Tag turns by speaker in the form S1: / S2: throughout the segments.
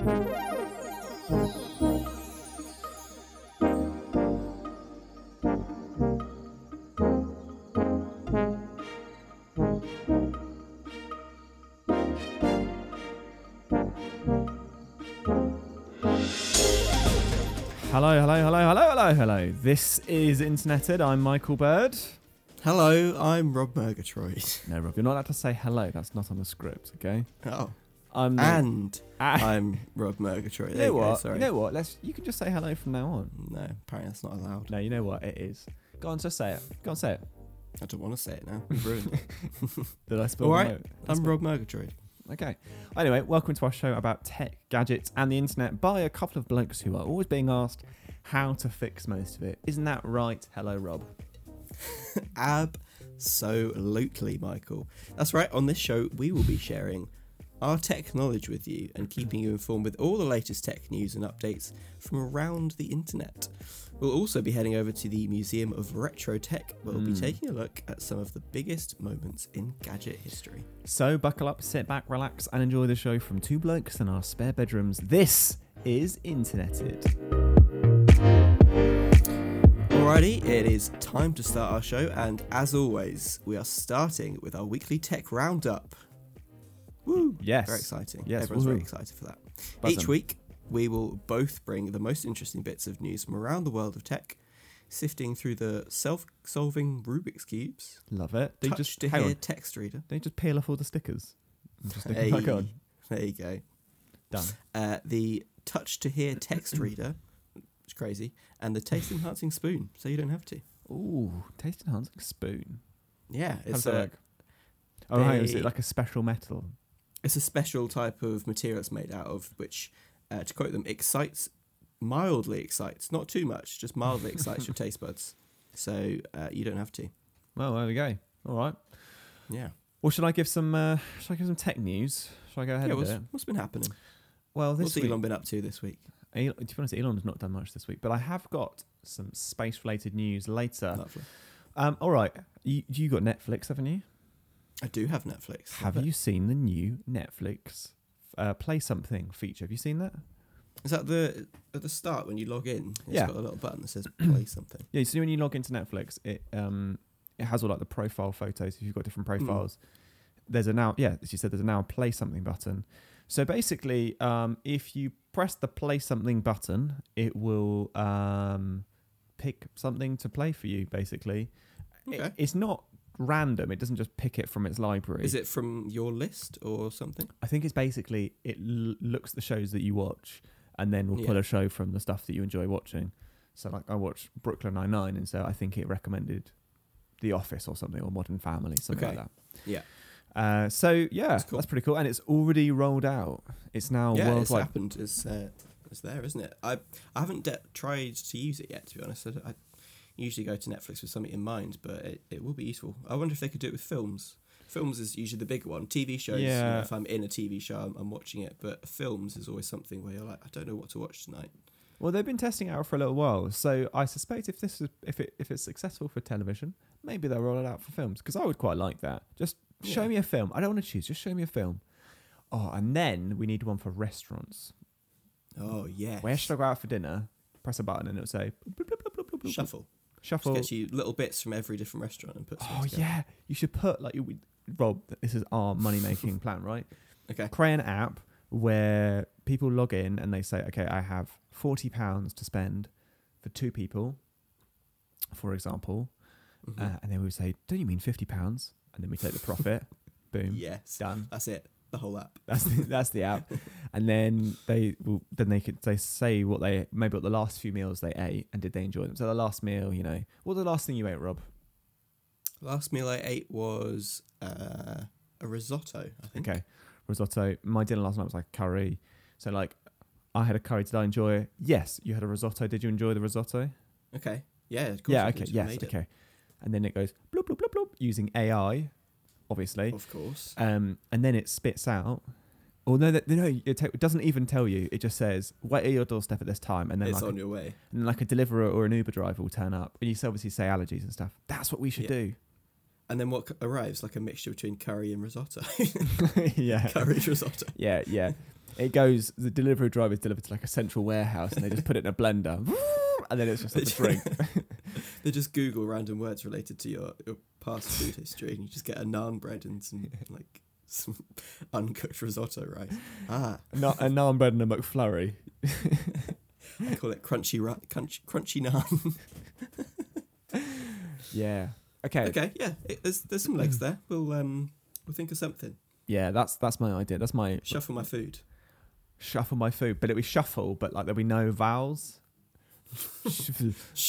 S1: Hello. This is Interneted. I'm Michael Bird.
S2: Hello, I'm Rob Murgatroyd.
S1: No, Rob, you're not allowed to say hello. That's not on the script, okay?
S2: Oh.
S1: I'm
S2: Rob Murgatroyd.
S1: You know what?
S2: Go, sorry.
S1: You know what? You can just say hello from now on.
S2: No, apparently that's not allowed.
S1: No, you know what? It is. Go on, just say it. Go on, say it.
S2: I don't want to say it now. You've ruined it.
S1: Did I spill
S2: All
S1: the
S2: right,
S1: note?
S2: I'm Rob Murgatroyd.
S1: Okay. Anyway, welcome to our show about tech, gadgets, and the internet by a couple of blokes who are always being asked how to fix most of it. Isn't that right? Hello, Rob.
S2: Absolutely, Michael. That's right. On this show, we will be sharing our tech knowledge with you and keeping you informed with all the latest tech news and updates from around the internet. We'll also be heading over to the Museum of Retro Tech, where we'll be taking a look at some of the biggest moments in gadget history.
S1: So buckle up, sit back, relax, and enjoy the show from two blokes in our spare bedrooms. This is Interneted.
S2: Alrighty, it is time to start our show, and as always, we are starting with our weekly tech roundup. Woo!
S1: Yes.
S2: Very exciting.
S1: Yes,
S2: Everyone's
S1: woohoo.
S2: very excited for that.
S1: Buzzing.
S2: Each week, we will both bring the most interesting bits of news from around the world of tech, sifting through the self-solving Rubik's Cubes.
S1: Love it. They
S2: Touch
S1: just
S2: to
S1: hang
S2: hear
S1: on.
S2: text reader.
S1: They just peel off all the stickers and just stick
S2: Hey,
S1: them back on.
S2: there you go.
S1: Done.
S2: The touch to hear text reader, it's crazy, and the taste enhancing spoon, so you don't have to.
S1: Ooh, taste enhancing spoon.
S2: Yeah,
S1: How does
S2: it's
S1: that work? Oh, hang on, is it like a special metal?
S2: It's a special type of material it's made out of, which, to quote them, mildly excites, not too much, just mildly excites your taste buds. So you don't have to.
S1: Well, there we go. All right.
S2: Yeah.
S1: Well, should I give some tech news? Shall I go ahead with it?
S2: What's been happening?
S1: Well,
S2: What's
S1: this week,
S2: Elon been up to this week?
S1: to be honest, Elon's not done much this week, but I have got some space-related news later.
S2: Lovely.
S1: All right. You got Netflix, haven't you?
S2: I do have Netflix.
S1: Have you seen the new Netflix Play Something feature? Have you seen that?
S2: Is that at the start when you log in? It's got a little button that says play something.
S1: Yeah, so when you log into Netflix, it has all like the profile photos. If you've got different profiles, there's a now Play Something button. So basically, if you press the Play Something button, it will pick something to play for you. Basically,
S2: Okay.
S1: It's not random. It doesn't just pick it from its library.
S2: Is it from your list or something?
S1: I think it's basically it looks at the shows that you watch and then will pull a show from the stuff that you enjoy watching. So like I watched Brooklyn Nine-Nine, and so I think it recommended The Office or something, or Modern Family, something like that.
S2: Yeah.
S1: So yeah,
S2: That's cool.
S1: that's pretty cool, and it's already rolled out. It's now
S2: Yeah, it's
S1: worldwide.
S2: happened. It's there, isn't it? I haven't tried to use it yet, to be honest. I usually go to Netflix with something in mind, but it will be useful. I wonder if they could do it with films. Films is usually the bigger one. TV shows,
S1: Yeah.
S2: if I'm in a TV show, I'm watching it. But films is always something where you're like, I don't know what to watch tonight.
S1: Well, they've been testing it out for a little while, so I suspect if it's successful for television, maybe they'll roll it out for films, because I would quite like that. Just show me a film. I don't want to choose. Just show me a film. Oh, and then we need one for restaurants.
S2: Oh, yes.
S1: Where should I go out for dinner? Press a button and it'll say bloop, bloop, bloop, bloop, bloop, bloop.
S2: Shuffle.
S1: Shuffle.
S2: Just gets you little bits from every different restaurant and put them together.
S1: Yeah, you should put Rob. This is our money making plan, right?
S2: Okay.
S1: Create an app where people log in and they say, okay, I have £40 to spend for two people, for example, and then we would say, don't you mean £50? And then we take the profit. Boom.
S2: Yes.
S1: Done.
S2: That's it. The whole app.
S1: That's the app, and then they say what the last few meals they ate and did they enjoy them. So the last meal, what was the last thing you ate, Rob?
S2: Last meal I ate was a risotto, I think.
S1: Okay, risotto. My dinner last night was like curry. So like, I had a curry. Did I enjoy it? Yes. You had a risotto. Did you enjoy the risotto?
S2: Okay. Yeah. Of course
S1: Yeah.
S2: I
S1: Okay.
S2: did. I
S1: Yes.
S2: made it.
S1: Okay. And then it goes bloop bloop bloop bloop using AI, obviously.
S2: Of course.
S1: And then it spits out. Or no, it doesn't even tell you. It just says, wait at your doorstep at this time. And then
S2: It's on your way.
S1: And then like a deliverer or an Uber driver will turn up. And you obviously say allergies and stuff. That's what we should do.
S2: And then what arrives? Like a mixture between curry and risotto.
S1: Yeah.
S2: Curry risotto.
S1: Yeah. it goes. The delivery driver is delivered to like a central warehouse, and they just put it in a blender, and then it's just like a drink.
S2: They just Google random words related to your past food history, and you just get a naan bread and some uncooked risotto rice.
S1: Not a naan bread and a McFlurry.
S2: I call it crunchy naan.
S1: Yeah. Okay.
S2: Okay. Yeah. There's some legs there. We'll think of something.
S1: Yeah, that's my idea. That's my
S2: Shuffle my food.
S1: Shuffle my food, but it'll be shuffle, but like there'll be no vowels. Shuffle.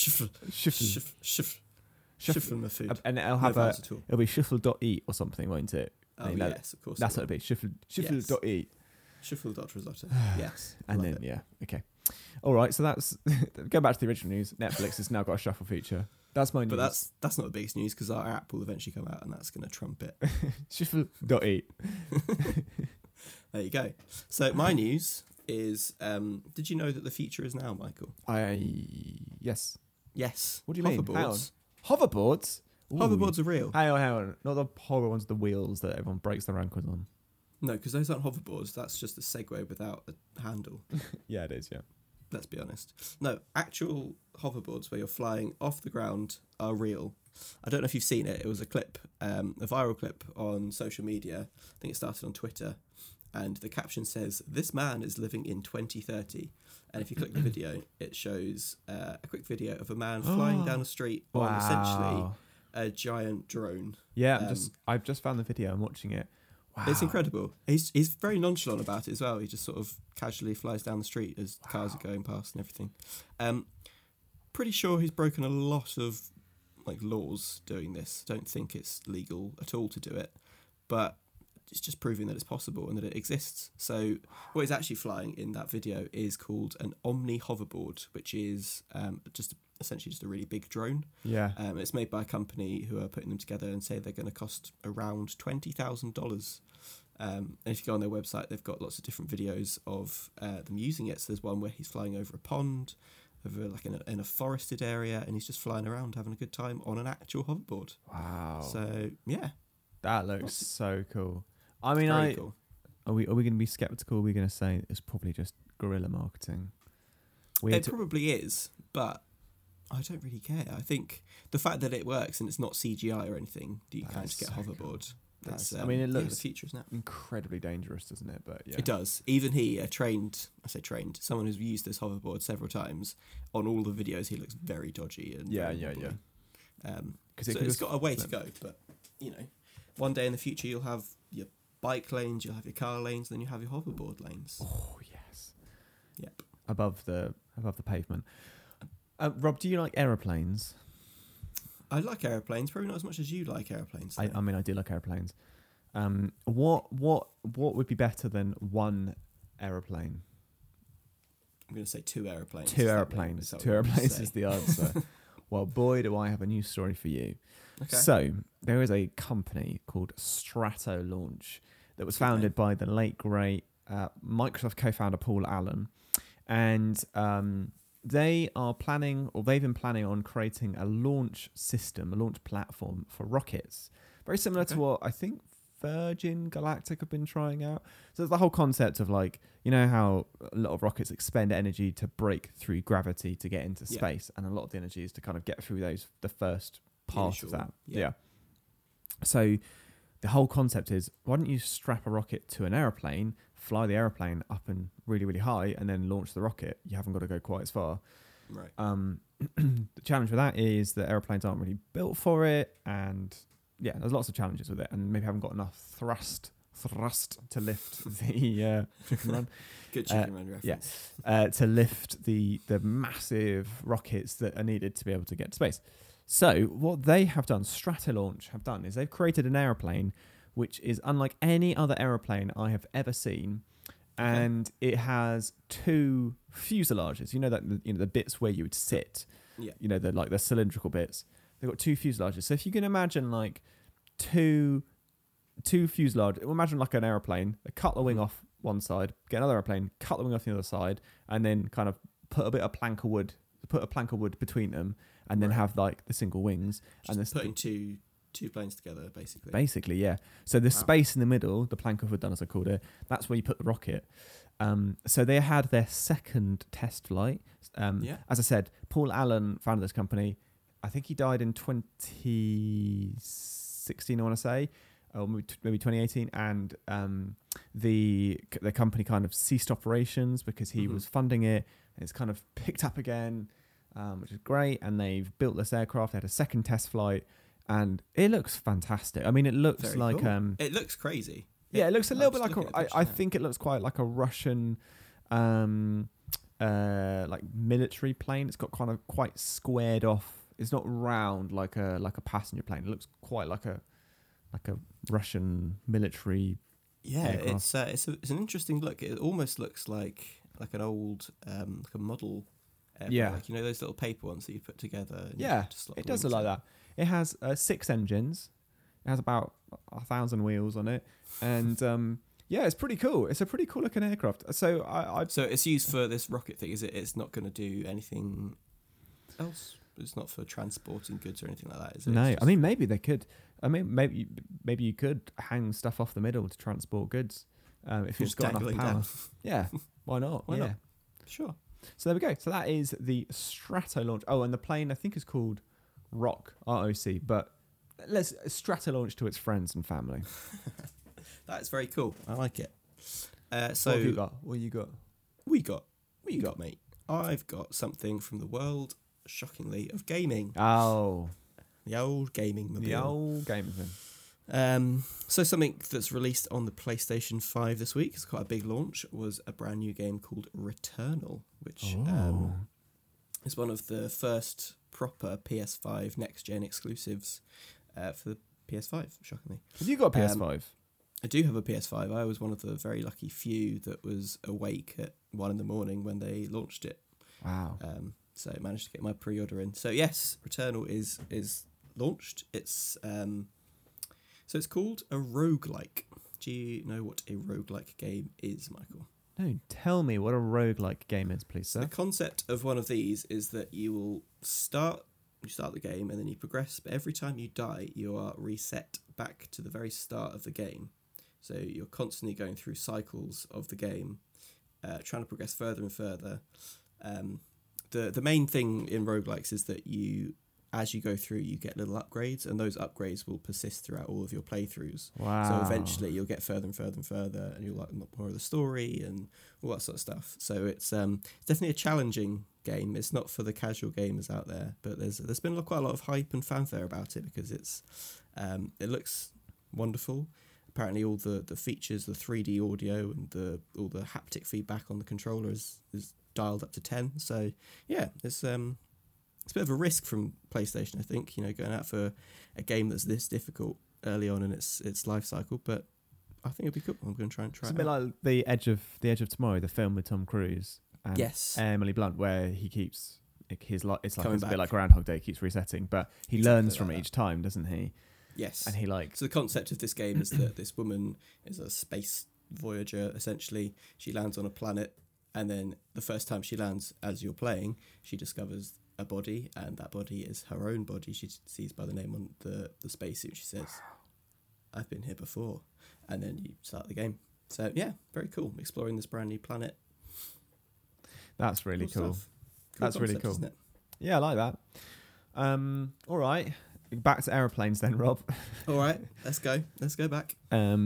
S2: Shuffle my food.
S1: And it'll have it'll be shuffle.eat or something, won't it?
S2: Oh, yes, of course.
S1: That's what it'll be. Shuffle.eat.
S2: Shuffle.risotto. Yes.
S1: And then, okay. All right, so that's... Go back to the original news. Netflix has now got a shuffle feature. That's my news.
S2: But that's not the biggest news because our app will eventually come out and that's going to trump it.
S1: Shuffle.eat.
S2: There you go. So my news is, did you know that the future is now, Michael?
S1: Yes.
S2: Yes.
S1: What do you mean?
S2: Hoverboards.
S1: Hoverboards? Ooh.
S2: Hoverboards are real.
S1: Hang on. Not the horrible ones with the wheels that everyone breaks their ankles on.
S2: No, because those aren't hoverboards. That's just a Segway without a handle.
S1: Yeah, it is, yeah.
S2: Let's be honest. No, actual hoverboards where you're flying off the ground are real. I don't know if you've seen it. It was a clip, a viral clip on social media. I think it started on Twitter. And the caption says, "This man is living in 2030." And if you click the video, it shows a quick video of a man flying down a street on essentially a giant drone.
S1: Yeah, I've just found the video. I'm watching it. Wow.
S2: It's incredible. He's very nonchalant about it as well. He just sort of casually flies down the street as cars are going past and everything. Pretty sure he's broken a lot of laws doing this. Don't think it's legal at all to do it, but it's just proving that it's possible and that it exists. So what he's actually flying in that video is called an Omni hoverboard, which is essentially just a really big drone.
S1: Yeah.
S2: It's made by a company who are putting them together and say they're going to cost around $20,000. And if you go on their website, they've got lots of different videos of them using it. So there's one where he's flying over a pond, over in a forested area, and he's just flying around having a good time on an actual hoverboard.
S1: Wow.
S2: So yeah,
S1: that looks so cool. I mean,
S2: cool.
S1: Are we going to be skeptical? Are we going to say it's probably just guerrilla marketing?
S2: It probably is, but I don't really care. I think the fact that it works and it's not CGI or anything, that you can't just get a hoverboard.
S1: Cool. It looks
S2: the future is now.
S1: Incredibly dangerous, doesn't it? But yeah,
S2: it does. Even he, someone who's used this hoverboard several times. On all the videos, he looks very dodgy and
S1: yeah.
S2: So it's got a way to go, but one day in the future you'll have your bike lanes, you'll have your car lanes, then you have your hoverboard lanes.
S1: Oh yes.
S2: Yep. Above
S1: the pavement. Rob, do you like aeroplanes?
S2: I like aeroplanes, probably not as much as you like aeroplanes.
S1: I mean, I do like aeroplanes. What would be better than one aeroplane?
S2: I'm going to say two aeroplanes.
S1: Two aeroplanes is the answer. Well, boy, do I have a news story for you.
S2: Okay.
S1: So there is a company called Strato Launch that was founded by the late great Microsoft co-founder Paul Allen, and they've been planning on creating a launch system, a launch platform for rockets, very similar to what I think Virgin Galactic have been trying out. So there's the whole concept of how a lot of rockets expend energy to break through gravity to get into space, and a lot of the energy is to kind of get through the first part of that. Yeah. So the whole concept is, why don't you strap a rocket to an aeroplane, fly the aeroplane up and really, really high, and then launch the rocket? You haven't got to go quite as far.
S2: Right.
S1: The challenge with that is that aeroplanes aren't really built for it, and there's lots of challenges with it, and maybe haven't got enough thrust to lift the chicken run.
S2: Good chicken run reference.
S1: Yeah, to lift the massive rockets that are needed to be able to get to space. So what they have done, Stratolaunch have done, is they've created an aeroplane which is unlike any other aeroplane I have ever seen, and it has two fuselages. The bits where you would sit.
S2: Yeah.
S1: The cylindrical bits. They've got two fuselages. So if you can imagine two fuselage, imagine like an aeroplane. They cut the wing off one side, get another airplane, cut the wing off the other side, and then kind of put a plank of wood between them, and then have the single wings.
S2: Just
S1: and
S2: putting two planes together, basically.
S1: Basically, yeah. So the space in the middle, the plank of wood, as I called it, that's where you put the rocket. So they had their second test flight. As I said, Paul Allen founded this company. I think he died in 2016, I want to say, or maybe 2018. And the company kind of ceased operations because he was funding it. And it's kind of picked up again, which is great. And they've built this aircraft. They had a second test flight. And it looks fantastic. I mean, it looks
S2: Very
S1: like...
S2: cool. It looks crazy.
S1: Yeah, it looks a little bit like I think it looks quite like a Russian like military plane. It's got kind of quite squared off. It's not round like a passenger plane. It looks quite like a Russian military aircraft.
S2: It's an interesting look. It almost looks like an old like a model airplane. Like, you know, those little paper ones that you put together.
S1: It does look like that. It has 6 engines. It has about 1,000 wheels on it, and it's pretty cool. It's a pretty cool looking aircraft. So
S2: so it's used for this rocket thing, is it? It's not going to do anything else. It's not for transporting goods or anything like that, is it?
S1: No, I mean maybe they could. I mean maybe you could hang stuff off the middle to transport goods if you've got enough power. Yeah, why not?
S2: Why not? Sure.
S1: So there we go. So that is the Strato launch. Oh, and the plane I think is called ROC, R-O-C, but let's Strato launch to its friends and family.
S2: That's very cool. I like it. So
S1: what have you got? What you got?
S2: What you got, mate? I've got something from the world, shockingly, of gaming.
S1: Oh,
S2: the old gaming mobile.
S1: The old gaming thing.
S2: So something that's released on the PlayStation 5 this week, it's quite a big launch, was a brand new game called Returnal, which is one of the first proper PS5 next-gen exclusives for the PS5, shockingly.
S1: Have you got a PS5?
S2: I do have a PS5. I was one of the very lucky few that was awake at 1 a.m. when they launched it.
S1: Wow.
S2: So I managed to get my pre-order in. So yes, Returnal is launched. It's so it's called a roguelike. Do you know what a roguelike game is, Michael?
S1: No, tell me what a roguelike game is, please, sir.
S2: The concept of one of these is that you start the game and then you progress, but every time you die, you are reset back to the very start of the game. So you're constantly going through cycles of the game, trying to progress further and further. The main thing in roguelikes is that as you go through, you get little upgrades, and those upgrades will persist throughout all of your playthroughs.
S1: Wow.
S2: So eventually you'll get further and further and further, and you'll like more of the story and all that sort of stuff. So it's definitely a challenging game. It's not for the casual gamers out there, but there's been quite a lot of hype and fanfare about it because it looks wonderful. Apparently all the features, the 3D audio and all the haptic feedback on the controller is dialed up to 10. So yeah, it's a bit of a risk from PlayStation, I think, going out for a game that's this difficult early on in its life cycle, but I think it'd be cool. I'm going to try it out.
S1: It's a bit like the Edge of Tomorrow, the film with Tom Cruise and Emily Blunt, where he keeps it's like a bit like Groundhog Day, keeps resetting, but he learns from it each time, doesn't he?
S2: Yes.
S1: And he
S2: So the concept of this game is that this woman is a space voyager, essentially. She lands on a planet, and then the first time she lands, as you're playing, she discovers a body, and that body is her own body. She sees by the name on the spacesuit. She says, I've been here before. And then you start the game. So yeah, very cool. Exploring this brand new planet.
S1: That's really cool. That's really cool.
S2: Isn't it?
S1: Yeah, I like that. All right. Back to aeroplanes then, Rob.
S2: All right, let's go back.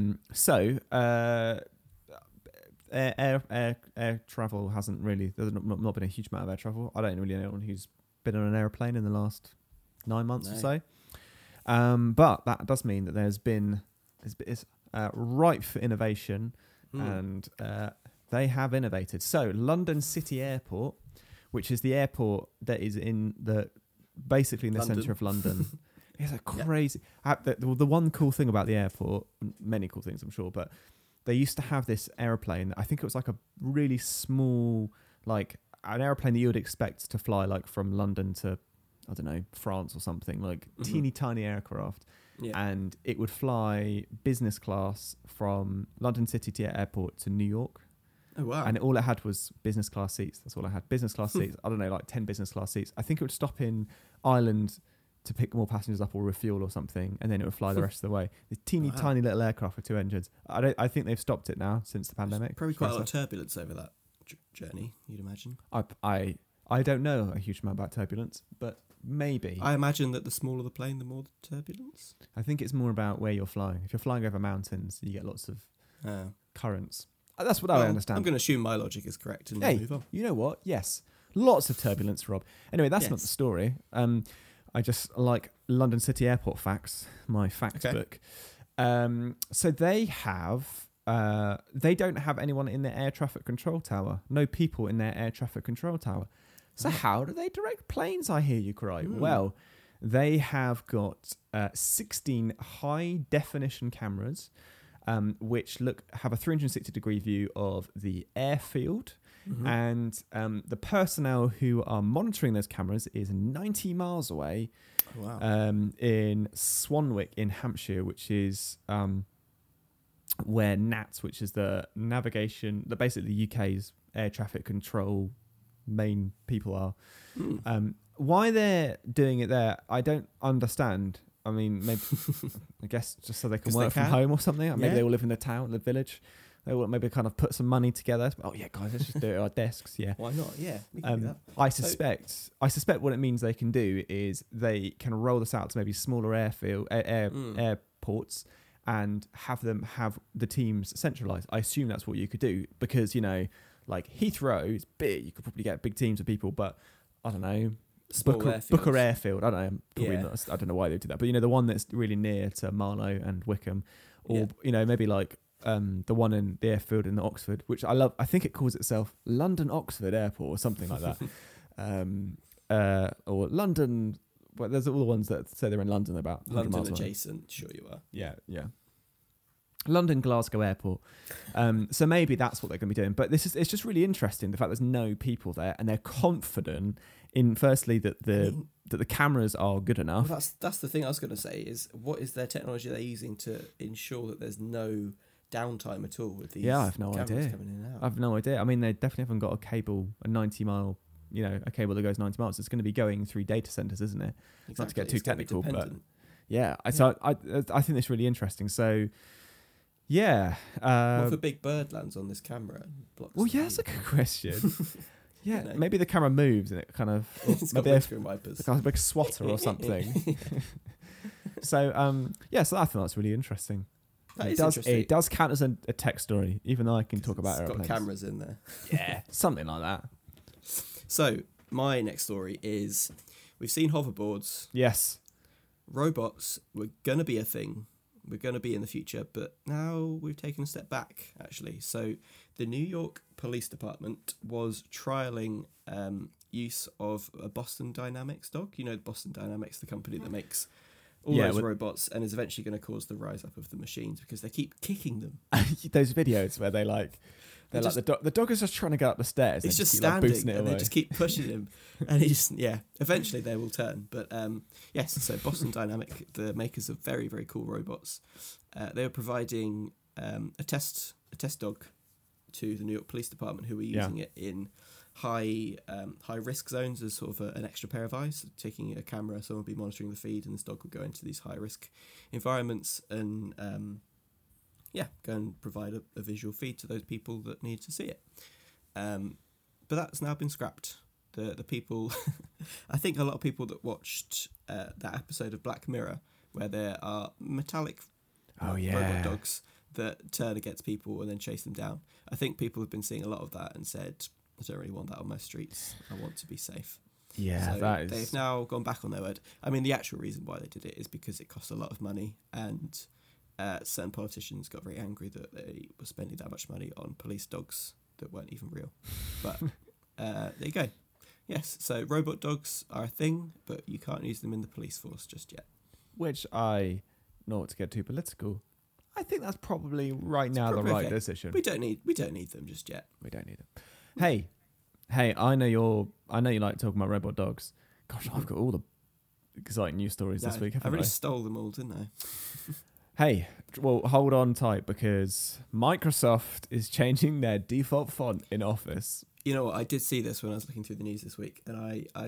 S1: Air travel hasn't really, there's not been a huge amount of air travel. I don't really know anyone who's been on an aeroplane in the last 9 months or so. But that does mean that it's ripe for innovation, and they have innovated. So London City Airport, which is the airport that is basically in the centre of London. It's a crazy... The one cool thing about the airport, many cool things I'm sure, but they used to have this aeroplane. I think it was like a really small, like an aeroplane that you would expect to fly like from London to, I don't know, France or something, like teeny tiny aircraft. Yeah. And it would fly business class from London City Airport to New York.
S2: Oh, wow.
S1: And all it had was business class seats. That's all I had. Business class seats. I don't know, like 10 business class seats. I think it would stop in Ireland to pick more passengers up or refuel or something, and then it would fly the rest of the way. This teeny
S2: Wow.
S1: tiny little aircraft with 2 engines. I think they've stopped it now since the pandemic.
S2: Probably quite a lot of turbulence over that journey, you'd imagine.
S1: I don't know a huge amount about turbulence, but maybe.
S2: I imagine that the smaller the plane, the more the turbulence.
S1: I think it's more about where you're flying. If you're flying over mountains, you get lots of currents. That's what I understand.
S2: I'm going to assume my logic is correct and
S1: Hey,
S2: move on.
S1: you know what? Yes. Lots of turbulence, Rob. Anyway, that's not
S2: Yes.
S1: the story. I just like London City Airport facts, my fact book. So they have, they don't have anyone in their air traffic control tower. No people in their air traffic control tower. So how do they direct planes, I hear you cry? Well, they have got 16 high definition cameras, which have a 360-degree view of the airfield. And the personnel who are monitoring those cameras is 90 miles away in Swanwick in Hampshire, which is where NATS, which is the navigation, basically the UK's air traffic control main people are. Why they're doing it there, I don't understand. I mean, maybe I guess just so they can work from home or something. Maybe they all live in the town, the village. They will maybe kind of put some money together. Oh yeah, guys, let's just do it at our desks. Yeah,
S2: why not? Yeah, we can do that.
S1: I suspect what it means they can do is they can roll this out to maybe smaller airports and have them have the teams centralised. I assume that's what you could do because like Heathrow is big. You could probably get big teams of people, but I don't know. Booker Airfield. I don't know. Probably not. I don't know why they do that, but the one that's really near to Marlow and Wickham, or maybe like. The one in the airfield in Oxford, which I love. I think it calls itself London Oxford Airport or something like that. Or London. Well, there's all the ones that say they're in London about
S2: London adjacent. Sure, you are.
S1: Yeah. London Glasgow Airport. So maybe that's what they're going to be doing. But it's just really interesting the fact there's no people there, and they're confident in firstly that the cameras are good enough.
S2: Well, that's the thing I was going to say is what is their technology they're using to ensure that there's no downtime at all with these
S1: I have no
S2: cameras
S1: idea.
S2: coming in and out.
S1: I have no idea. I mean, they definitely haven't got a 90-mile, a cable that goes 90 miles. It's going to be going through data centers, isn't it?
S2: Exactly.
S1: Not to get too technical, but I think it's really interesting. So, yeah.
S2: What if a big bird lands on this camera and blocks the view?
S1: That's a good question. Yeah, maybe the camera moves and it kind of...
S2: It's got windscreen wipers.
S1: It's like a big swatter or something. So I think that's really interesting. It does count as a tech story, even though I can talk about airplanes.
S2: It's got cameras in there.
S1: Yeah, something like that.
S2: So, my next story is, we've seen hoverboards.
S1: Yes.
S2: Robots were going to be a thing. We're going to be in the future, but now we've taken a step back, actually. So, the New York Police Department was trialling use of a Boston Dynamics dog. Boston Dynamics, the company that makes all those robots, and is eventually going to cause the rise up of the machines because they keep kicking them.
S1: Those videos where the dog is just trying to get up the stairs.
S2: It's just standing, and they just keep pushing him, and eventually they will turn. But so Boston Dynamic, the makers of very, very cool robots, they were providing a test dog to the New York Police Department, who were using it in high risk zones as sort of an extra pair of eyes. Taking a camera, someone would be monitoring the feed, and this dog would go into these high risk environments and go and provide a visual feed to those people that need to see it. But that's now been scrapped. The people, I think a lot of people that watched that episode of Black Mirror, where there are metallic robot dogs that turn against people and then chase them down. I think people have been seeing a lot of that and said, I don't really want that on my streets. I want to be safe.
S1: Yeah,
S2: so they've now gone back on their word. I mean, the actual reason why they did it is because it cost a lot of money, and certain politicians got very angry that they were spending that much money on police dogs that weren't even real. But there you go. Yes, so robot dogs are a thing, but you can't use them in the police force just yet.
S1: Which not to get too political, I think that's probably the right decision.
S2: We don't need them just yet.
S1: We don't need them. Hey, I know you like talking about robot dogs. Gosh, I've got all the exciting news stories this week.
S2: I really stole them all, didn't I?
S1: Hey, well, hold on tight because Microsoft is changing their default font in Office.
S2: You know what? I did see this when I was looking through the news this week, and I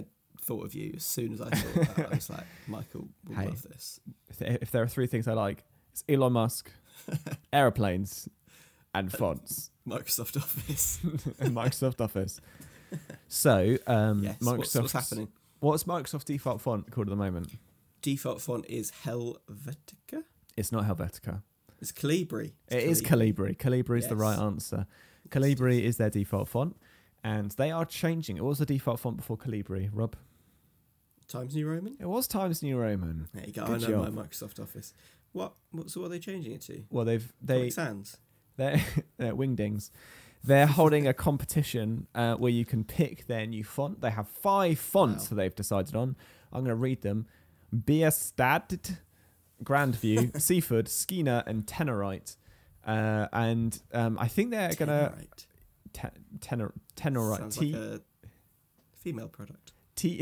S2: thought of you as soon as I saw that. I was like, Michael will
S1: Hey.
S2: love this.
S1: If there are three things I like, it's Elon Musk, aeroplanes, and fonts.
S2: Microsoft Office.
S1: And Microsoft Office. So,
S2: Yes. What's
S1: Microsoft's
S2: happening?
S1: What's Microsoft's default font called at the moment?
S2: Default font is Helvetica.
S1: It's not Helvetica.
S2: It's Calibri.
S1: It is Calibri. Calibri is the right
S2: Yes.
S1: answer. Calibri is their default font, and they are changing. What was the default font before Calibri, Rob?
S2: Times New Roman.
S1: It was Times New Roman.
S2: There you go.
S1: Good
S2: I know
S1: job.
S2: my Microsoft Office. So what are they changing it to?
S1: Well, they
S2: Comic Sans.
S1: they're wingdings. They're holding a competition where you can pick their new font. They have 5 fonts that they've decided on. I'm going to read them: Bierstadt, Grandview, Seafood, Skeena, and Tenorite. And I think they're going to Tenorite.
S2: Sounds like a female product.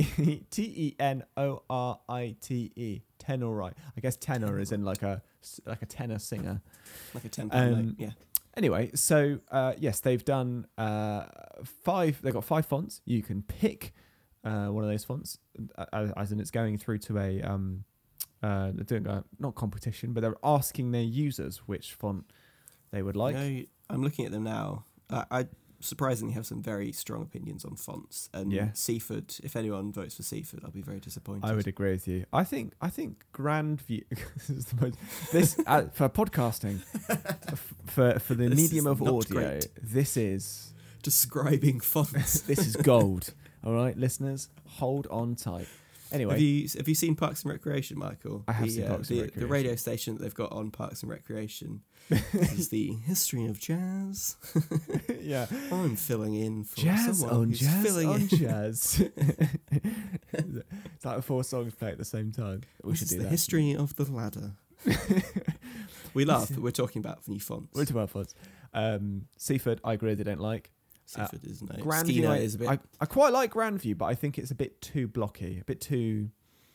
S1: Tenorite. Tenorite. I guess tenor is in like a tenor singer.
S2: Like a £10 note. Yeah.
S1: Anyway, so yes, they've done 5. They've got 5 fonts. You can pick one of those fonts, as in it's going through to a they're doing a not competition, but they're asking their users which font they would like.
S2: You know, I'm looking at them now. I surprisingly have some very strong opinions on fonts. And
S1: Yeah.
S2: Seafood, if anyone votes for Seafood, I'll be very disappointed.
S1: I would agree with you. I think Grandview is the most this for podcasting for the
S2: This
S1: medium
S2: is
S1: of
S2: not
S1: audio.
S2: great.
S1: This is
S2: Describing fonts.
S1: this is gold. All right, listeners, hold on tight. Anyway,
S2: Have you seen Parks and Recreation, Michael?
S1: I have seen Parks and
S2: The
S1: Recreation.
S2: radio station that they've got on Parks and Recreation is the history of jazz.
S1: yeah,
S2: I'm filling in for
S1: jazz
S2: someone
S1: on
S2: who's
S1: jazz
S2: filling
S1: on
S2: in.
S1: jazz. It's like 4 songs play at the same time. We
S2: This
S1: should
S2: is
S1: do
S2: the
S1: that.
S2: history of the ladder. We laugh, but we're talking about new fonts.
S1: We're talking about fonts. Seafood, I agree they don't like.
S2: Seafood is no.
S1: Grandview,
S2: Skeena is a bit.
S1: I quite like Grandview, but I think it's a bit too blocky, a bit too.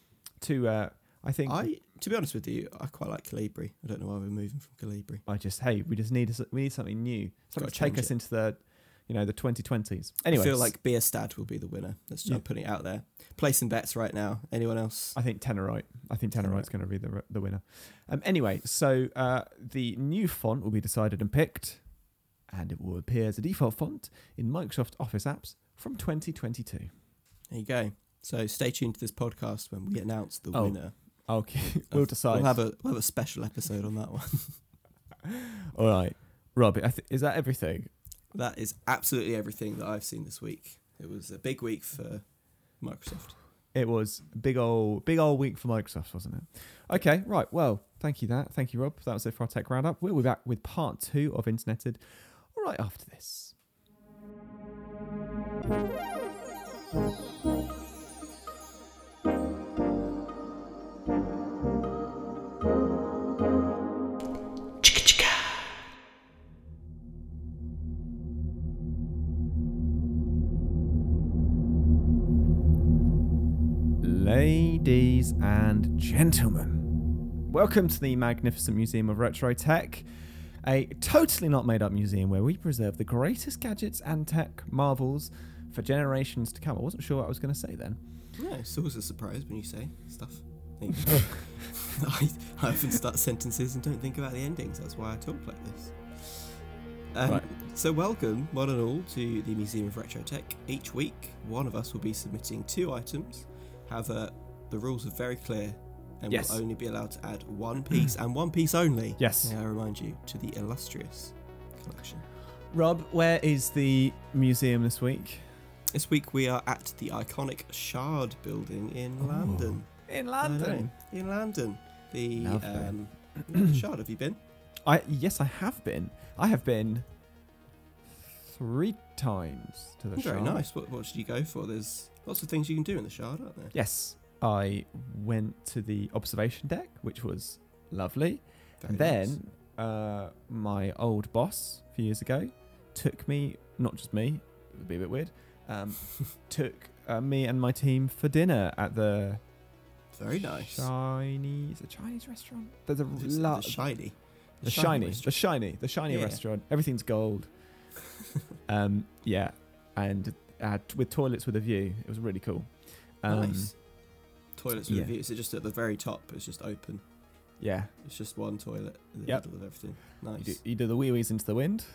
S1: I think
S2: To be honest with you, I quite like Calibri. I don't know why we're moving from Calibri.
S1: we need something new, something
S2: Gotta
S1: to take
S2: change
S1: us
S2: it.
S1: into the the 2020s. Anyway,
S2: I feel like Bierstadt will be the winner.
S1: Yeah.
S2: I'm putting it out there. Placing bets right now. Anyone else?
S1: I think Tenorite. I think Tenorite's going to be the winner. Anyway, so the new font will be decided and picked, and it will appear as a default font in Microsoft Office apps from 2022.
S2: There you go. So stay tuned to this podcast when we announce the winner.
S1: Okay, we'll decide.
S2: We'll have a special episode on that one.
S1: All right, Rob, is that everything?
S2: That is absolutely everything that I've seen this week. It was a big week for Microsoft.
S1: It was a big old week for Microsoft, wasn't it? Okay, right. Well, thank you, Rob. That was it for our tech roundup. We'll be back with part 2 of Interneted right after this. Ladies and gentlemen, welcome to the Magnificent Museum of Retro Tech, a totally not made up museum where we preserve the greatest gadgets and tech marvels for generations to come. I wasn't sure what I was going to say then.
S2: Yeah, it's always a surprise when you say stuff. I often start sentences and don't think about the endings. That's why I talk like this.
S1: Right.
S2: So welcome, one and all, to the Museum of Retro Tech. Each week, one of us will be submitting 2 items. However, the rules are very clear and
S1: Yes.
S2: will only be allowed to add 1 piece and 1 piece only.
S1: Yes.
S2: May I remind you, to the illustrious collection.
S1: Rob, where is the museum this week?
S2: This week we are at the iconic Shard building in London.
S1: In
S2: I
S1: London.
S2: know, in London. The
S1: Lovely.
S2: Shard, have you been?
S1: Yes, I have been. I have been 3 times to the
S2: Very
S1: Shard.
S2: nice. What did you go for? There's lots of things you can do in the Shard, aren't there?
S1: Yes, I went to the observation deck, which was lovely.
S2: Very
S1: And
S2: nice.
S1: then my old boss a few years ago took me, not just me, it would be a bit weird, took me and my team for dinner at the
S2: Very nice.
S1: Chinese restaurant. There's a
S2: The shiny.
S1: the shiny
S2: Yeah.
S1: restaurant. Everything's gold. Yeah, and with toilets with a view. It was really cool.
S2: Nice. Toilets with
S1: yeah.
S2: a view. Is it just at the very top? It's just open.
S1: Yeah.
S2: It's just one toilet in the
S1: Yep.
S2: middle of everything. Nice.
S1: You do the wee-wees into the wind.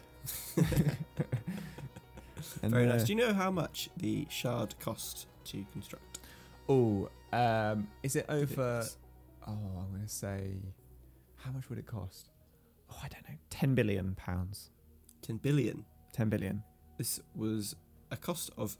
S1: And,
S2: Very nice. Do you know how much the shard cost to construct?
S1: is it over...
S2: It's
S1: Oh, I'm going to say... How much would it cost? Oh, I don't know. £10 billion.
S2: 10 billion.
S1: 10 billion.
S2: This was a cost of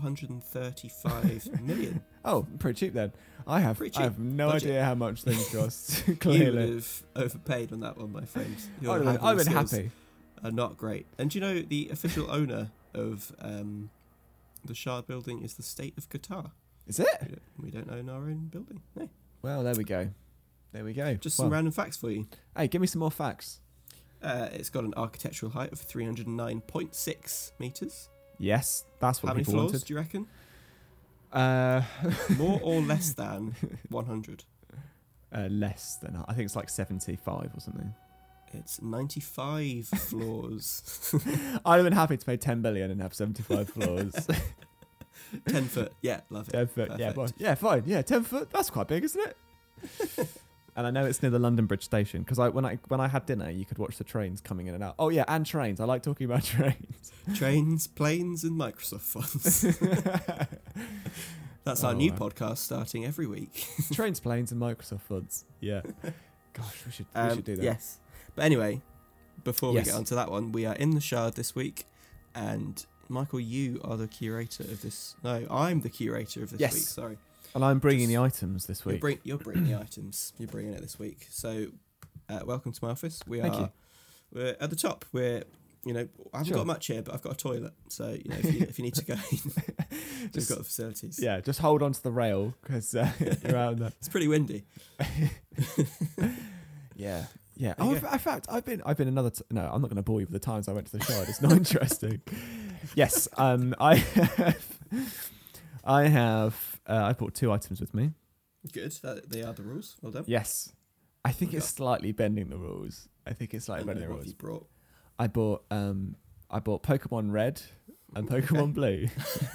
S2: 435 million.
S1: Oh, pretty cheap then. I have
S2: Pretty
S1: I have
S2: cheap
S1: no
S2: budget.
S1: idea how much things cost.
S2: You
S1: Clearly.
S2: would have overpaid on that one, my friend. Your
S1: I've
S2: handling
S1: been
S2: skills
S1: happy.
S2: are not great. And do you know the official owner of the Shard building is the state of Qatar?
S1: Is it?
S2: We don't own our own building. No.
S1: Well, there we go. There we go.
S2: Just
S1: Well,
S2: some random facts for you.
S1: Hey, give me some more facts.
S2: It's got an architectural height of 309.6 metres.
S1: Yes, that's what
S2: How many
S1: people
S2: floors
S1: wanted.
S2: do you reckon?
S1: Uh,
S2: More or less than 100?
S1: less than... I think it's like 75 or something.
S2: It's 95 floors.
S1: I'd have been happy to pay 10 billion and have 75 floors.
S2: 10 foot. Yeah, love it.
S1: 10 foot, yeah,
S2: Perfect.
S1: well, yeah, fine. Yeah, 10 foot, that's quite big, isn't it? And I know it's near the London Bridge station because when I had dinner, you could watch the trains coming in and out. Oh yeah, and trains. I like talking about trains.
S2: Trains, planes, and Microsoft funds. That's our
S1: Oh,
S2: new
S1: wow.
S2: podcast starting every week.
S1: Trains, planes, and Microsoft funds. Yeah. Gosh, we should do that.
S2: Yes. But anyway, before we
S1: Yes.
S2: get onto that one, we are in the Shard this week, and Michael, you are the curator of this. No, I'm the curator of this
S1: Yes.
S2: week. Sorry.
S1: And I'm bringing the items this
S2: You're,
S1: week.
S2: you're bringing the items. You're bringing it this week. So, welcome to my office. We're at the top. I haven't
S1: Sure.
S2: got much here, but I've got a toilet. So, if you need to go, we've got the facilities.
S1: Yeah, just hold on to the rail because you're out there.
S2: It's pretty windy.
S1: Yeah. Yeah.
S2: There you
S1: Oh,
S2: go.
S1: in fact, I've been another. No, I'm not going to bore you with the times I went to the Shard. It's not interesting. Yes. I brought 2 items with me.
S2: Good. They are the rules. Well done.
S1: Yes. I think
S2: Okay.
S1: it's slightly bending the rules. I think it's slightly
S2: And
S1: bending the
S2: what have
S1: rules.
S2: you brought?
S1: I bought Pokemon Red and Pokemon Blue.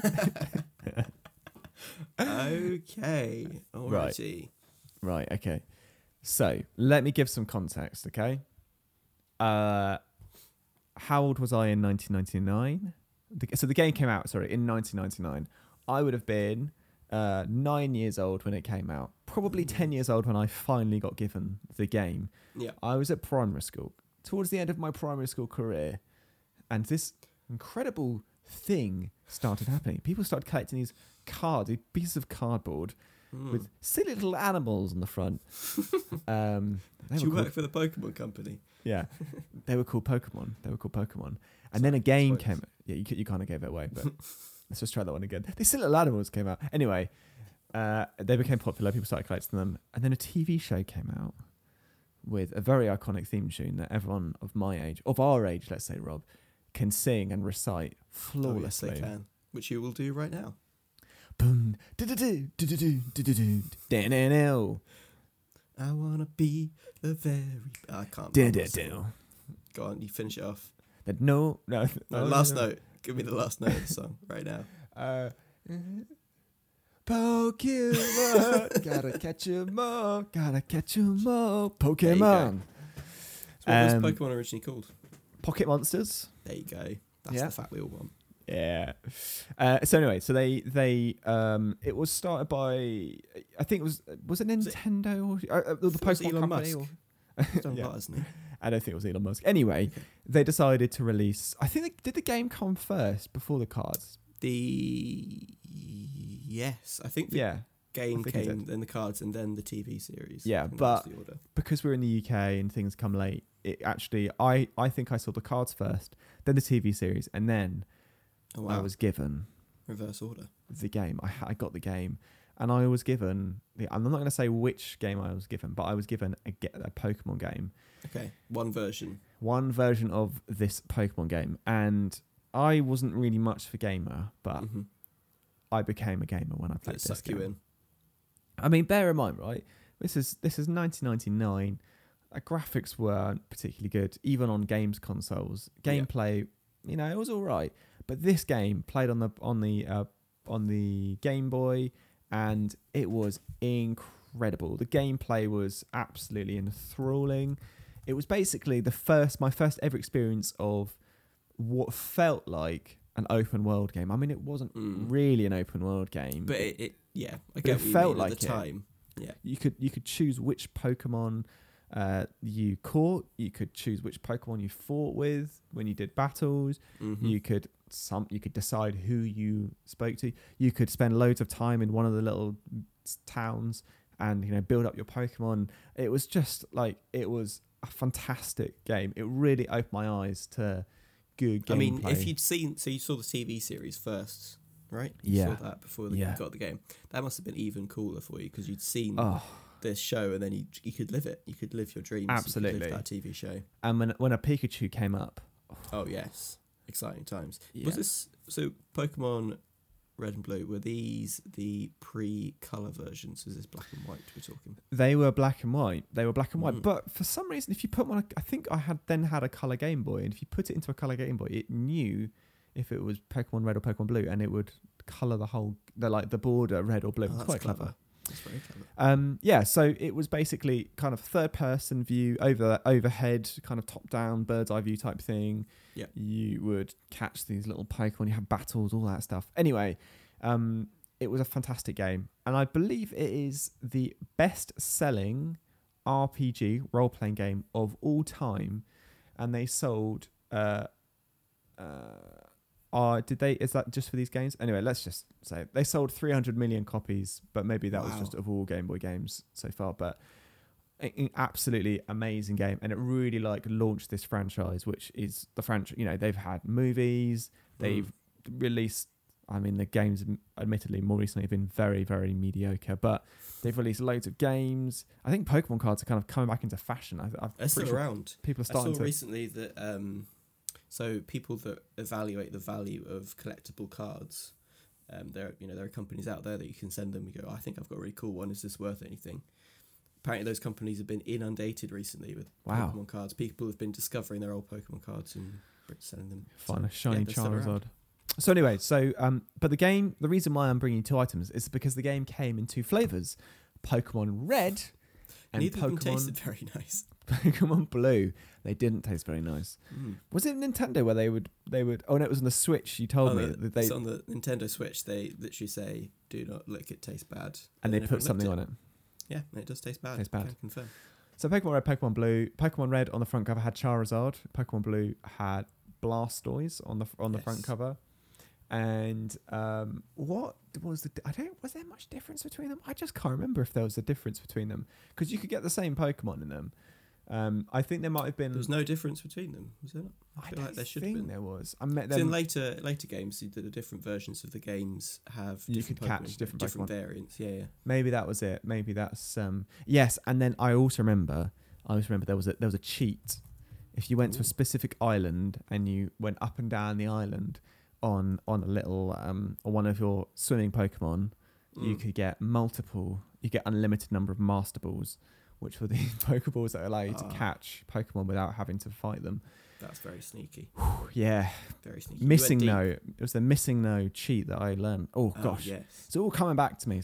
S2: Okay. Alrighty.
S1: Right, okay. So, let me give some context, okay? How old was I in 1999? So the game came out, in 1999. I would have been 9 years old when it came out. Probably 10 years old when I finally got given the game.
S2: Yeah.
S1: I was at primary school, towards the end of my primary school career, and this incredible thing started happening. People started collecting these cards, these pieces of cardboard with silly little animals on the front. They
S2: Do
S1: were
S2: you
S1: called,
S2: work for the Pokemon company?
S1: yeah, they were called Pokemon. And then a game
S2: spoilers.
S1: came. Yeah, you kind of gave it away, but let's just try that one again. These silly little animals came out. Anyway, they became popular. People started collecting them, and then a TV show came out with a very iconic theme tune that everyone of my age, of our age, let's say, Rob, can sing and recite
S2: Oh, yes,
S1: flawlessly.
S2: they can. Which you will do right now.
S1: Boom, do-do-do, do-do-do, do-do-do, da-na-na.
S2: I wanna be the very. I can't.
S1: Da-da-do.
S2: Go on, you finish it off.
S1: No.
S2: Last note. Give me the last note of the song right now.
S1: Pokemon, gotta catch 'em all, Pokemon.
S2: So what was Pokemon originally called?
S1: Pocket Monsters.
S2: There you go. That's
S1: Yeah.
S2: the fact we all want.
S1: Yeah. So anyway, they it was started by, I think it was Nintendo or the
S2: It was
S1: Pokemon
S2: Elon
S1: company.
S2: Musk.
S1: Or,
S2: He's done a
S1: Yeah.
S2: lot, hasn't he?
S1: I don't think it was Elon Musk. Anyway, they decided to release. I think did the game come first before the cards?
S2: Yes, I think the
S1: Yeah.
S2: game
S1: think it
S2: came, then the cards, and then the TV series.
S1: Yeah,
S2: I think that was
S1: but-
S2: the order.
S1: Because we're in the UK and things come late, it actually I think I saw the cards first, then the TV series, and then
S2: Oh,
S1: I
S2: wow.
S1: was given
S2: Reverse order.
S1: the game. I got the game, and I was given. I'm not going to say which game I was given, but I was given a Pokemon game,
S2: Okay, one version.
S1: one version of this Pokemon game, and I wasn't really much for gamer, but
S2: Mm-hmm.
S1: I became a gamer when I played
S2: It
S1: this
S2: sucked you
S1: game.
S2: in.
S1: I mean, bear in mind, right? This is 1999. Graphics weren't particularly good, even on games consoles. Gameplay, it was all right. But this game played on the Game Boy, and it was incredible. The gameplay was absolutely enthralling. It was basically my first ever experience of what felt like an open world game. I mean, it wasn't really an open world game,
S2: but I get
S1: it
S2: what you
S1: felt
S2: mean
S1: like
S2: at the time. Yeah,
S1: you could choose which Pokemon you caught. You could choose which Pokemon you fought with when you did battles. You could decide who you spoke to. You could spend loads of time in one of the little towns and build up your Pokemon. It was just like, it was a fantastic game. It really opened my eyes to good gameplay.
S2: I mean, if you'd seen, so you saw the TV series first, right? You saw that before you got the game. That must have been even cooler for you because you'd seen this show, and then you could live it. You could live your dreams.
S1: Absolutely.
S2: You could live that TV show.
S1: And when a Pikachu came up,
S2: oh yes, exciting times.
S1: Yeah.
S2: Was this so? Pokemon Red and Blue, were these the pre-color versions? Is this black and white we're talking?
S1: They were black and white. But for some reason, if you put one, I think I had a color Game Boy, and if you put it into a color Game Boy, it knew if it was Pokemon Red or Pokemon Blue, and it would color the border red or blue.
S2: Oh,
S1: it's quite clever.
S2: That's very clever.
S1: So it was basically kind of third person view, overhead, kind of top down bird's eye view type thing.
S2: Yeah.
S1: You would catch these little Pokemon, you have battles, all that stuff. Anyway, it was a fantastic game, and I believe it is the best selling RPG role playing game of all time. And they sold is that just for these games? Anyway, let's just say they sold 300 million copies, but maybe that was just of all Game Boy games so far. But an absolutely amazing game, and it really launched this franchise, which is the franchise. They've had movies, they've released. I mean, the games, admittedly, more recently have been very, very mediocre, but they've released loads of games. I think Pokemon cards are kind of coming back into fashion.
S2: They're still around.
S1: People are starting
S2: I saw recently that. So people that evaluate the value of collectible cards, there are companies out there that you can send them. You go, I think I've got a really cool one. Is this worth anything? Apparently, those companies have been inundated recently with Pokemon cards. People have been discovering their old Pokemon cards and selling them.
S1: Find a shiny Charizard. So anyway, but the reason why I'm bringing two items is because the game came in two flavors: Pokemon Red and
S2: neither
S1: Pokemon
S2: of them tasted very nice.
S1: Pokemon Blue. They didn't taste very nice. Was it Nintendo where they would? Oh no, it was on the Switch. You told me that
S2: it's on the Nintendo Switch. They literally say, "Do not lick it. Tastes bad,"
S1: and they put something on it.
S2: Yeah, it does taste bad.
S1: Tastes bad.
S2: I can confirm.
S1: So Pokemon Red, Pokemon Blue. Pokemon Red on the front cover had Charizard. Pokemon Blue had Blastoise on the front cover. And what was was there much difference between them? I just can't remember if there was a difference between them, because you could get the same Pokemon in them. I think there might have been.
S2: There was no difference between them, was there not? I feel like there should have been.
S1: There was. I met them
S2: in later games. The different versions of the games have
S1: you could catch different
S2: variants. Yeah.
S1: Maybe that was it. Maybe that's yes. And then I also remember there was a cheat. If you went to a specific island and you went up and down the island on a little or one of your swimming Pokemon, you could get unlimited number of Master Balls, which were the Pokeballs that allow you to catch Pokemon without having to fight them.
S2: That's very sneaky.
S1: Yeah.
S2: Very sneaky.
S1: Missing no. It was the missing no cheat that I learned. Oh gosh.
S2: Yes.
S1: It's all coming back to me.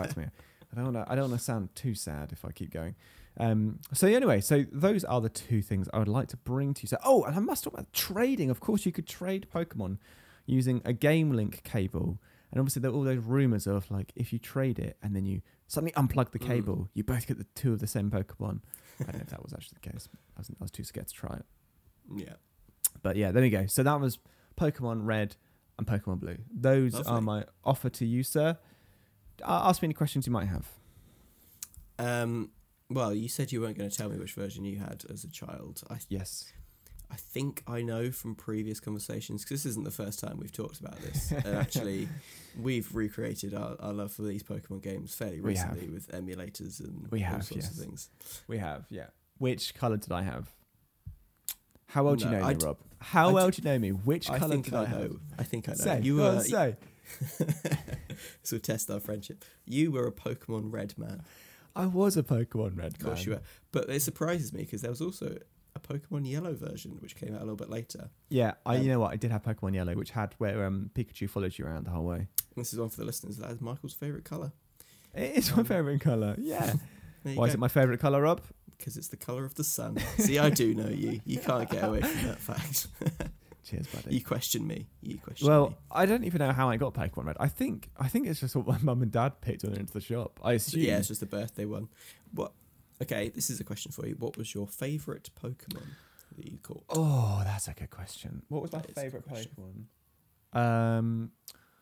S1: I don't want to sound too sad if I keep going. So those are the two things I would like to bring to you. So, and I must talk about trading. Of course, you could trade Pokemon using a Game Link cable. And obviously there are all those rumours of if you trade it and then you suddenly unplug the cable, you both get the two of the same Pokemon. I don't know if that was actually the case. I was too scared to try it.
S2: Yeah.
S1: But yeah, there we go. So that was Pokemon Red and Pokemon Blue. Those are my offer to you, sir. Ask me any questions you might have.
S2: Well, you said you weren't going to tell me which version you had as a child.
S1: Yes.
S2: I think I know from previous conversations, because this isn't the first time we've talked about this. And actually, we've recreated our love for these Pokemon games fairly recently with emulators and all sorts of things.
S1: We have, yeah. Which colour did I have? How well do you know me, Rob? How well do you know me? Which colour did I have?
S2: I think I know.
S1: Say,
S2: you were.
S1: Say.
S2: This will test our friendship. You were a Pokemon Red man.
S1: I was a Pokemon Red man. Of
S2: course you were. But it surprises me because there was also a Pokemon Yellow version which came out a little bit later.
S1: Yeah, you know what? I did have Pokemon Yellow, which had where Pikachu followed you around the whole way.
S2: This is one for the listeners. That is Michael's favourite colour.
S1: It is my favourite colour. Yeah.
S2: There you
S1: Why is
S2: go.
S1: it my favourite colour, Rob?
S2: Because it's the colour of the sun. See, I do know you. You can't get away from that fact.
S1: Cheers, buddy.
S2: You question me.
S1: Well, I don't even know how I got Pokemon Red. I think it's just what my mum and dad picked when they went into the shop. I assume.
S2: Yeah, it's just a birthday one. What? Okay, this is a question for you. What was your favourite Pokemon that you caught?
S1: Oh, that's a good question. What was my
S2: That is a
S1: favourite
S2: good question.
S1: Pokemon?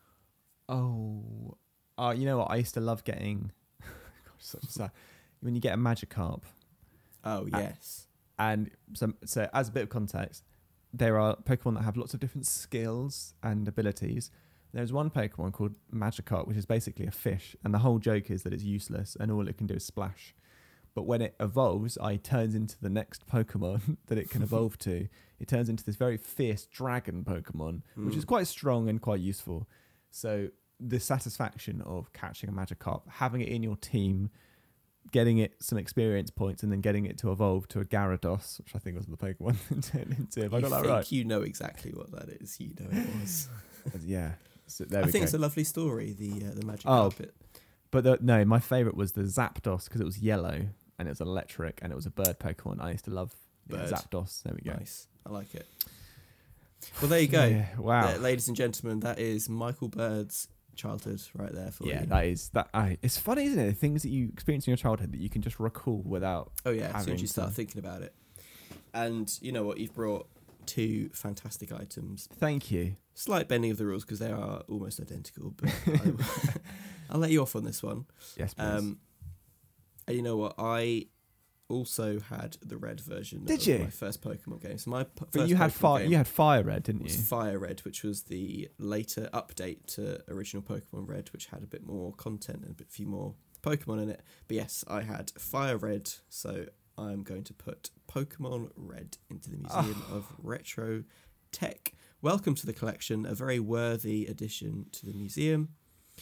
S1: You know what? I used to love getting. Gosh, such a sad. When you get a Magikarp,
S2: Oh, yes.
S1: and so as a bit of context, there are Pokemon that have lots of different skills and abilities. There's one Pokemon called Magikarp, which is basically a fish, and the whole joke is that it's useless and all it can do is splash. But when it evolves, it turns into the next Pokemon that it can evolve to. It turns into this very fierce dragon Pokemon, which is quite strong and quite useful. So the satisfaction of catching a Magikarp, having it in your team, getting it some experience points, and then getting it to evolve to a Gyarados, which I think was the Pokemon it turned into. If I got that right.
S2: You know exactly what that is. You know it was.
S1: Yeah. So there
S2: I
S1: we
S2: think
S1: go.
S2: it's a lovely story, the Magikarp
S1: Oh.
S2: bit.
S1: But no, my favourite was the Zapdos because it was yellow and it was electric and it was a bird Pokemon. I used to love
S2: Bird.
S1: Zapdos. There we go.
S2: Nice. I like it. Well, there you go.
S1: Yeah, wow.
S2: Ladies and gentlemen, that is Michael Bird's childhood right there for
S1: Yeah,
S2: you.
S1: that is that. It's funny, isn't it? The things that you experience in your childhood that you can just recall without.
S2: Oh, yeah, as soon
S1: having
S2: as you start
S1: to-
S2: thinking about it. And you know what? You've brought two fantastic items.
S1: Thank you.
S2: Slight bending of the rules because they are almost identical, but I'll let you off on this one.
S1: Yes, please.
S2: And you know what? I also had the red version
S1: Did
S2: of
S1: you?
S2: my first Pokemon game. So my
S1: but
S2: first
S1: you had
S2: Pokemon game
S1: You had Fire Red, didn't
S2: was
S1: you?
S2: Fire Red, which was the later update to original Pokemon Red, which had a bit more content and few more Pokemon in it. But yes, I had Fire Red, so I'm going to put Pokemon Red into the Museum of Retro Tech. Welcome to the collection, a very worthy addition to the museum.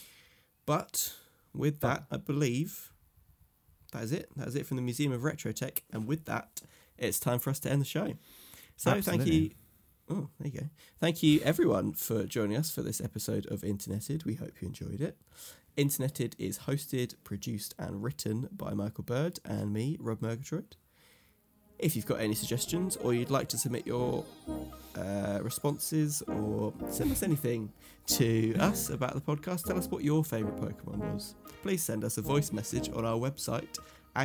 S2: But with that, I believe that is it. That is it from the Museum of Retro Tech. And with that, it's time for us to end the show. So Thank you. Oh, there you go. Thank you, everyone, for joining us for this episode of Interneted. We hope you enjoyed it. Interneted is hosted, produced, and written by Michael Bird and me, Rob Murgatroyd. If you've got any suggestions or you'd like to submit your responses or send us anything to us about the podcast, tell us what your favourite Pokemon was. Please send us a voice message on our website,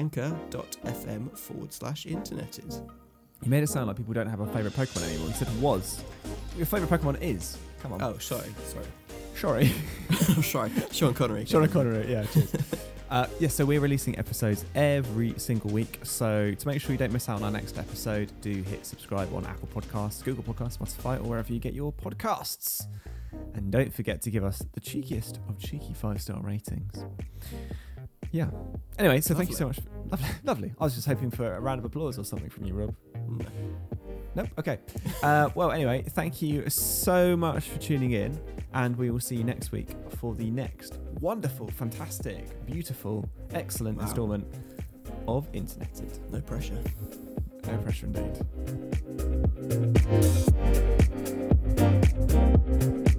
S2: anchor.fm/interneted.
S1: You made it sound like people don't have a favourite Pokemon anymore. You said was. Your favourite Pokemon is. Come on.
S2: Oh, sorry.
S1: Sorry.
S2: Sorry. Sean Connery.
S1: Sean Connery, yeah, cheers. So we're releasing episodes every single week. So to make sure you don't miss out on our next episode, do hit subscribe on Apple Podcasts, Google Podcasts, Spotify, or wherever you get your podcasts. And don't forget to give us the cheekiest of cheeky 5-star ratings. Yeah. Anyway, so thank you so much. Lovely. I was just hoping for a round of applause or something from you, Rob.
S2: No.
S1: Nope. Okay. Well, anyway, thank you so much for tuning in, and we will see you next week for the next wonderful, fantastic, beautiful, excellent installment of Interneted.
S2: No pressure.
S1: No pressure indeed.